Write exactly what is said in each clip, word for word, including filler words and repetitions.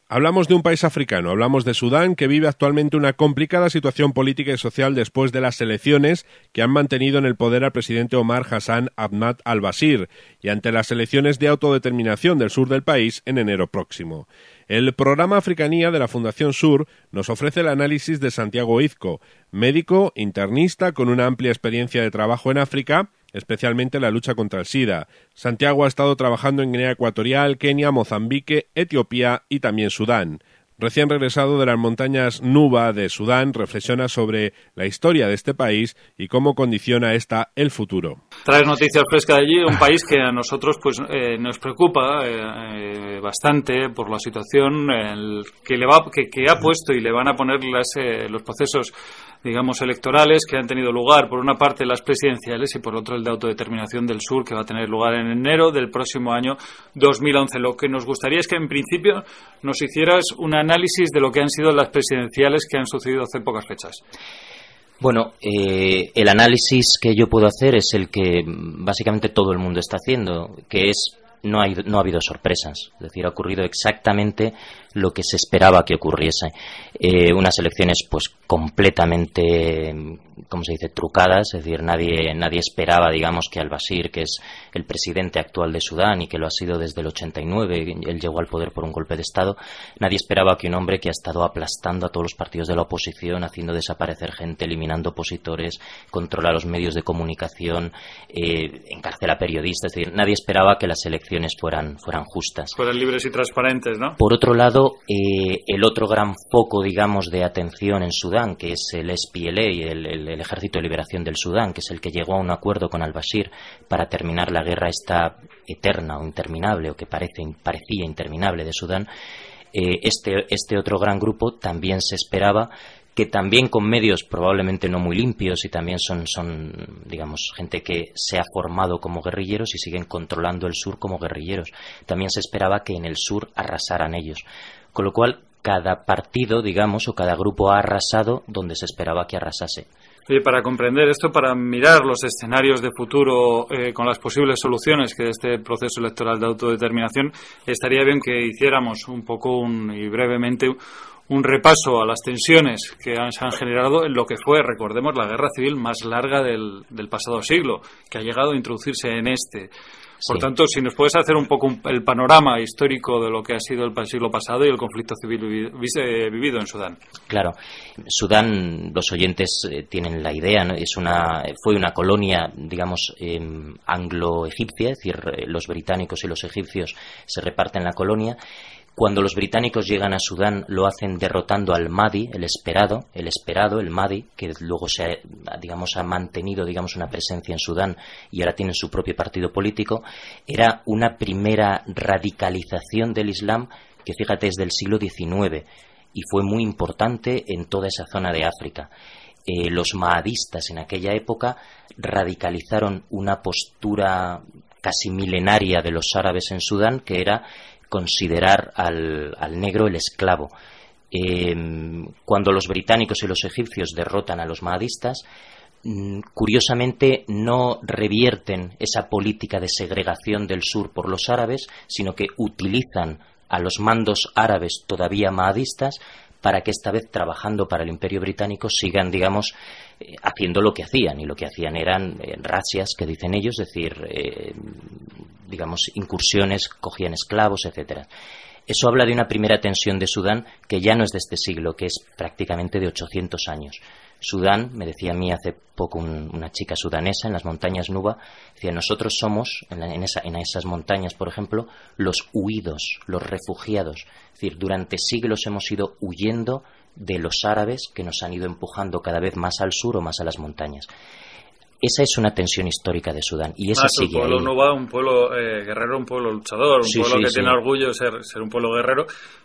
Hablamos de un país africano, hablamos de Sudán, que vive actualmente una complicada situación política y social después de las elecciones que han mantenido en el poder al presidente Omar Hassan Ahmad al-Bashir y ante las elecciones de autodeterminación del sur del país en enero próximo. El programa Africanía de la Fundación Sur nos ofrece el análisis de Santiago Izco, médico internista con una amplia experiencia de trabajo en África, especialmente en la lucha contra el SIDA. Santiago ha estado trabajando en Guinea Ecuatorial, Kenia, Mozambique, Etiopía y también Sudán. Recién regresado de las montañas Nuba de Sudán, reflexiona sobre la historia de este país y cómo condiciona esta el futuro. Traes noticias frescas de allí, un país que a nosotros pues eh, nos preocupa eh, bastante por la situación el, que le va que, que ha puesto y le van a poner las, eh, los procesos, digamos, electorales que han tenido lugar, por una parte las presidenciales y por otro el de autodeterminación del sur, que va a tener lugar en enero del próximo año dos mil once. Lo que nos gustaría es que en principio nos hicieras una análisis de lo que han sido las presidenciales que han sucedido hace pocas fechas. Bueno, eh, el análisis que yo puedo hacer es el que básicamente todo el mundo está haciendo, que es no, hay, no ha habido sorpresas, es decir, ha ocurrido exactamente lo que se esperaba que ocurriese. Eh, unas elecciones pues completamente, ¿cómo se dice?, trucadas, es decir, nadie, nadie esperaba, digamos, que al-Bashir, que es el presidente actual de Sudán y que lo ha sido desde el ochenta y nueve, él llegó al poder por un golpe de Estado, nadie esperaba que un hombre que ha estado aplastando a todos los partidos de la oposición, haciendo desaparecer gente, eliminando opositores, controla los medios de comunicación, eh, encarcela periodistas, es decir, nadie esperaba que las elecciones fueran, fueran justas. Fueran libres y transparentes, ¿no? Por otro lado, eh, el otro gran foco, digamos, de atención en Sudán, que es el S P L A, el, el, el Ejército de Liberación del Sudán, que es el que llegó a un acuerdo con al-Bashir para terminar la guerra esta eterna o interminable, o que parece, parecía interminable de Sudán, eh, este, este otro gran grupo también se esperaba que también con medios probablemente no muy limpios y también son, son, digamos, gente que se ha formado como guerrilleros y siguen controlando el sur como guerrilleros. También se esperaba que en el sur arrasaran ellos. Con lo cual, cada partido, digamos, o cada grupo ha arrasado donde se esperaba que arrasase. Oye, para comprender esto, para mirar los escenarios de futuro eh, con las posibles soluciones que de este proceso electoral de autodeterminación, estaría bien que hiciéramos un poco un, y brevemente un repaso a las tensiones que han, se han generado en lo que fue, recordemos, la guerra civil más larga del, del pasado siglo, que ha llegado a introducirse en este. Por sí. tanto, si nos puedes hacer un poco un, el panorama histórico de lo que ha sido el siglo pasado y el conflicto civil vivi, eh, vivido en Sudán. Claro. Sudán, los oyentes eh, tienen la idea, ¿no? Es una, fue una colonia, digamos, eh, anglo-egipcia, es decir, eh, los británicos y los egipcios se reparten la colonia. Cuando los británicos llegan a Sudán lo hacen derrotando al Mahdi, el esperado, el esperado, el Mahdi, que luego se ha, digamos, ha mantenido, digamos, una presencia en Sudán y ahora tienen su propio partido político. Era una primera radicalización del Islam que, fíjate, es del siglo diecinueve y fue muy importante en toda esa zona de África. Eh, los mahadistas en aquella época radicalizaron una postura casi milenaria de los árabes en Sudán, que era considerar al, al negro el esclavo. Eh, cuando los británicos y los egipcios derrotan a los mahadistas, mm, curiosamente no revierten esa política de segregación del sur por los árabes, sino que utilizan a los mandos árabes todavía mahadistas para que esta vez, trabajando para el Imperio Británico, sigan, digamos, eh, haciendo lo que hacían, y lo que hacían eran eh, razzias, que dicen ellos, es decir, eh, digamos, incursiones, cogían esclavos, etcétera. Eso habla de una primera tensión de Sudán que ya no es de este siglo, que es prácticamente de ochocientos años. Sudán, me decía a mí hace poco un, una chica sudanesa en las montañas Nuba, decía, nosotros somos, en, la, en, esa, en esas montañas, por ejemplo, los huidos, los refugiados. Es decir, durante siglos hemos ido huyendo de los árabes que nos han ido empujando cada vez más al sur o más a las montañas. Esa es una tensión histórica de Sudán y esa ah, sigue ahí. Un pueblo Nuba, un pueblo eh, guerrero, un pueblo luchador, un sí, pueblo sí, que sí. tiene orgullo de ser, ser un pueblo guerrero.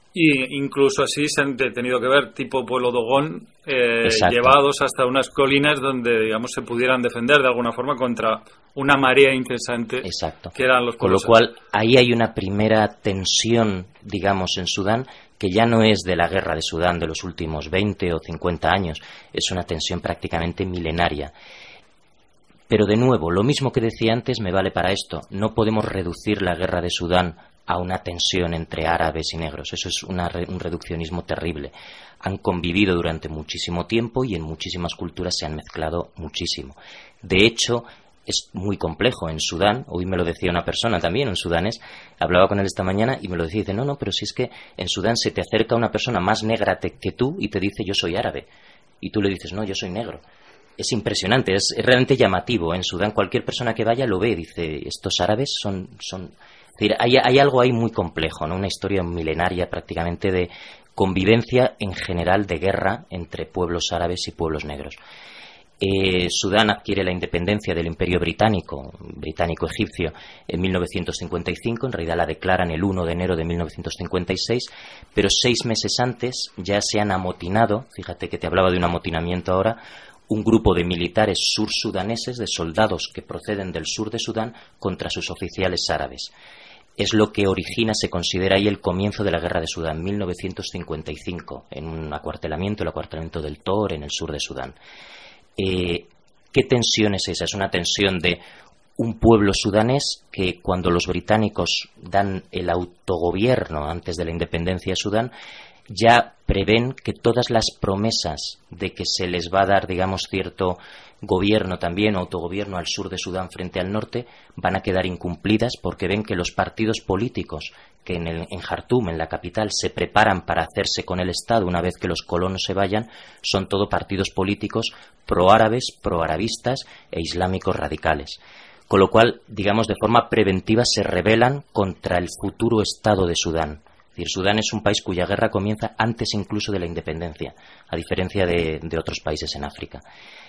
Y incluso así se han tenido que ver, tipo pueblo Dogón, eh, llevados hasta unas colinas donde, digamos, se pudieran defender de alguna forma contra una marea incesante. Exacto. Que eran los pueblos. Con lo cual, ahí hay una primera tensión, digamos, en Sudán, que ya no es de la guerra de Sudán de los últimos veinte o cincuenta años, es una tensión prácticamente milenaria. Pero de nuevo, lo mismo que decía antes me vale para esto. No podemos reducir la guerra de Sudán a una tensión entre árabes y negros. Eso es una, un reduccionismo terrible. Han convivido durante muchísimo tiempo y en muchísimas culturas se han mezclado muchísimo. De hecho, es muy complejo. En Sudán, hoy me lo decía una persona también, un sudanés, hablaba con él esta mañana y me lo decía, dice, no, no, pero si es que en Sudán se te acerca una persona más negra te, que tú y te dice yo soy árabe. Y tú le dices, no, yo soy negro. Es impresionante, es, es realmente llamativo. En Sudán cualquier persona que vaya lo ve, dice, estos árabes son... son... Es decir, hay, hay algo ahí muy complejo, ¿no? Una historia milenaria prácticamente de convivencia en general de guerra entre pueblos árabes y pueblos negros. Eh, Sudán adquiere la independencia del Imperio Británico, británico-egipcio, en mil novecientos cincuenta y cinco, en realidad la declaran el uno de enero de mil novecientos cincuenta y seis, pero seis meses antes ya se han amotinado, fíjate que te hablaba de un amotinamiento ahora, un grupo de militares sursudaneses, de soldados que proceden del sur de Sudán, contra sus oficiales árabes. Es lo que origina, se considera ahí el comienzo de la guerra de Sudán, mil novecientos cincuenta y cinco, en un acuartelamiento, el acuartelamiento del Tor, en el sur de Sudán. Eh, ¿Qué tensión es esa? Es una tensión de un pueblo sudanés que cuando los británicos dan el autogobierno antes de la independencia de Sudán, ya prevén que todas las promesas de que se les va a dar, digamos, cierto gobierno también, o autogobierno al sur de Sudán frente al norte, van a quedar incumplidas porque ven que los partidos políticos que en, el, en Jartum, en la capital, se preparan para hacerse con el Estado una vez que los colonos se vayan, son todo partidos políticos proárabes, proarabistas e islámicos radicales. Con lo cual, digamos, de forma preventiva se rebelan contra el futuro Estado de Sudán. Es decir, Sudán es un país cuya guerra comienza antes incluso de la independencia, a diferencia de, de otros países en África.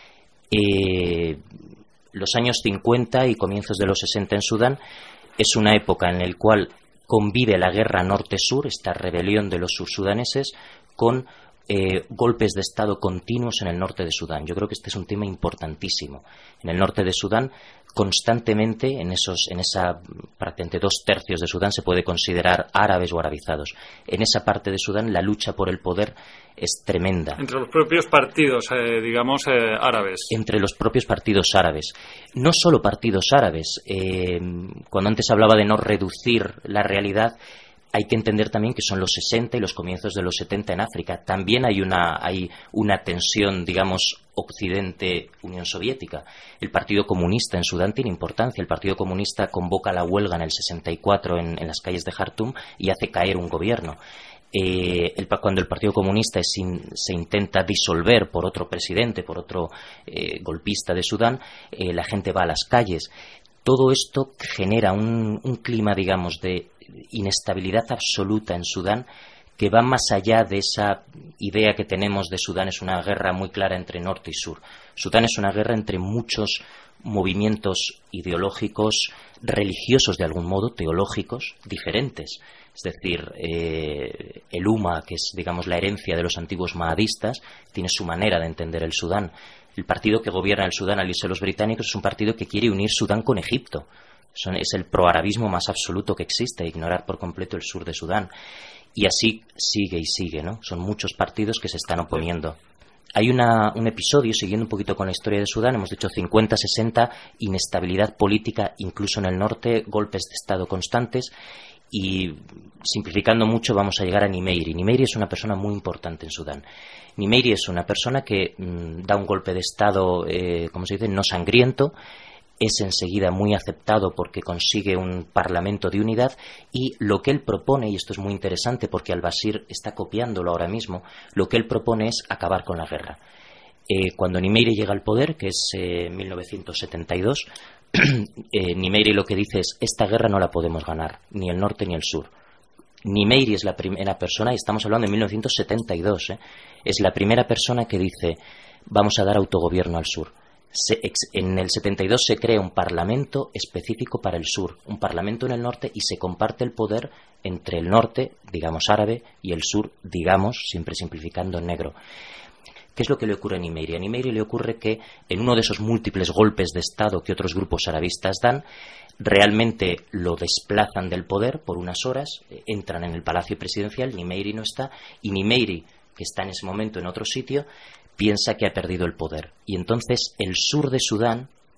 Eh, los años cincuenta y comienzos de los sesenta en Sudán es una época en la cual convive la guerra norte-sur, esta rebelión de los sursudaneses, con eh, golpes de Estado continuos en el norte de Sudán. Yo creo que este es un tema importantísimo. En el norte de Sudán, constantemente, en esos, en esa prácticamente dos tercios de Sudán se puede considerar árabes o arabizados. En esa parte de Sudán la lucha por el poder es tremenda. Entre los propios partidos, eh, digamos, eh, árabes. Entre los propios partidos árabes. No solo partidos árabes. Eh, cuando antes hablaba de no reducir la realidad, hay que entender también que son los sesenta y los comienzos de los setenta en África. También hay una, hay una tensión, digamos, Occidente-Unión Soviética. El Partido Comunista en Sudán tiene importancia. El Partido Comunista convoca la huelga en el sesenta y cuatro en, en las calles de Jartum y hace caer un gobierno. Eh, el, cuando el Partido Comunista es in, se intenta disolver por otro presidente, por otro eh, golpista de Sudán, eh, la gente va a las calles. Todo esto genera un, un clima, digamos, de inestabilidad absoluta en Sudán, que va más allá de esa idea que tenemos de Sudán es una guerra muy clara entre norte y sur. Sudán es una guerra entre muchos movimientos ideológicos, religiosos de algún modo, teológicos, diferentes. Es decir, eh, el Umma, que es, digamos, la herencia de los antiguos mahadistas, tiene su manera de entender el Sudán. El partido que gobierna el Sudán, al irse los británicos, es un partido que quiere unir Sudán con Egipto. Son, es el proarabismo más absoluto que existe, ignorar por completo el sur de Sudán. Y así sigue y sigue, ¿no? Son muchos partidos que se están oponiendo. Hay una, un episodio, siguiendo un poquito con la historia de Sudán, hemos dicho cincuenta sesenta, inestabilidad política, incluso en el norte, golpes de Estado constantes, y simplificando mucho vamos a llegar a Nimeiri. Nimeiri es una persona muy importante en Sudán. Nimeiri es una persona que mmm, da un golpe de Estado, eh, como se dice, no sangriento, es enseguida muy aceptado porque consigue un parlamento de unidad y lo que él propone, y esto es muy interesante porque al-Bashir está copiándolo ahora mismo, lo que él propone es acabar con la guerra. Eh, cuando Nimeiri llega al poder, que es eh, mil novecientos setenta y dos, eh, Nimeiri lo que dice es, esta guerra no la podemos ganar, ni el norte ni el sur. Nimeiri es la primera persona, y estamos hablando de mil novecientos setenta y dos, eh, es la primera persona que dice, vamos a dar autogobierno al sur. Se, ex, en el setenta y dos se crea un parlamento específico para el sur, un parlamento en el norte, y se comparte el poder entre el norte, digamos árabe, y el sur, digamos, siempre simplificando, negro. ¿Qué es lo que le ocurre a Nimeiri? A Nimeiri le ocurre que en uno de esos múltiples golpes de Estado que otros grupos arabistas dan, realmente lo desplazan del poder por unas horas, entran en el palacio presidencial, Nimeiri no está, y Nimeiri, que está en ese momento en otro sitio, piensa que ha perdido el poder. Y entonces el sur de Sudán,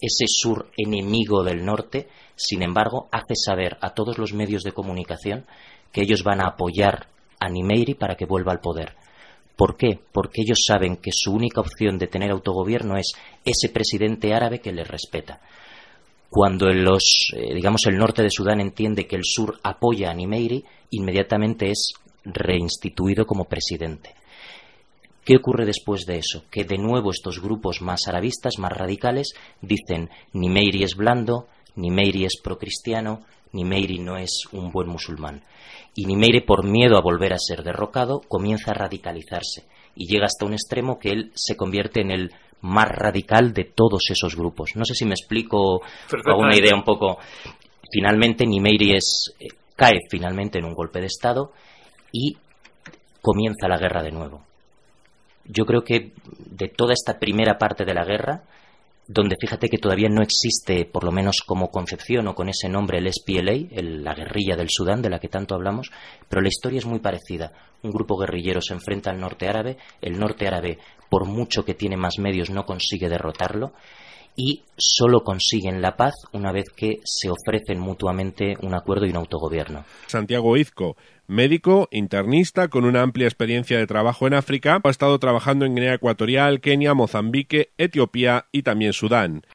ese sur enemigo del norte, sin embargo, hace saber a todos los medios de comunicación que ellos van a apoyar a Nimeiri para que vuelva al poder. ¿Por qué? Porque ellos saben que su única opción de tener autogobierno es ese presidente árabe que les respeta. Cuando en los, eh, digamos, el norte de Sudán entiende que el sur apoya a Nimeiri, inmediatamente es reinstituido como presidente. ¿Qué ocurre después de eso? Que de nuevo estos grupos más arabistas, más radicales, dicen Nimeiri es blando, Nimeiri es procristiano, Nimeiri no es un buen musulmán. Y Nimeiri, por miedo a volver a ser derrocado, comienza a radicalizarse y llega hasta un extremo que él se convierte en el más radical de todos esos grupos. No sé si me explico, hago una idea un poco. Finalmente Nimeiri es, eh, cae finalmente en un golpe de Estado y comienza la guerra de nuevo. Yo creo que de toda esta primera parte de la guerra, donde fíjate que todavía no existe, por lo menos como concepción o con ese nombre, el S P L A, el, la guerrilla del Sudán de la que tanto hablamos, pero la historia es muy parecida. Un grupo guerrillero se enfrenta al norte árabe, el norte árabe, por mucho que tiene más medios, no consigue derrotarlo, y solo consiguen la paz una vez que se ofrecen mutuamente un acuerdo y un autogobierno. Santiago Izco, médico, internista, con una amplia experiencia de trabajo en África, ha estado trabajando en Guinea Ecuatorial, Kenia, Mozambique, Etiopía y también Sudán.